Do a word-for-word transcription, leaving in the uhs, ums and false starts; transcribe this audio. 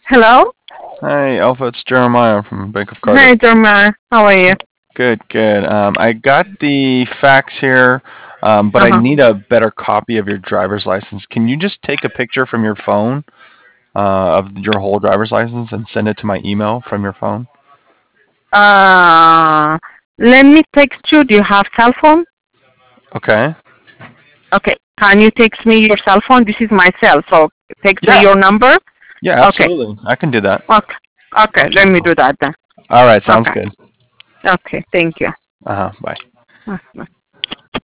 Hello? Hi, Alpha. It's Jeremiah from Bank of Carter. Hi, Derma. How are you? Good, good. Um, I got the facts here, um, but I Uh-huh. need a better copy of your driver's license. Can you just take a picture from your phone uh, of your whole driver's license and send it to my email from your phone? Uh, Let me text you. Do you have cell phone? Okay. Okay. Can you text me your cell phone? This is my cell, so text me Yeah. your number. Yeah, Okay. absolutely. I can do that. Okay. Okay. Let me do that then. All right. Sounds Okay. good. Okay. Thank you. Uh huh. Bye. Uh,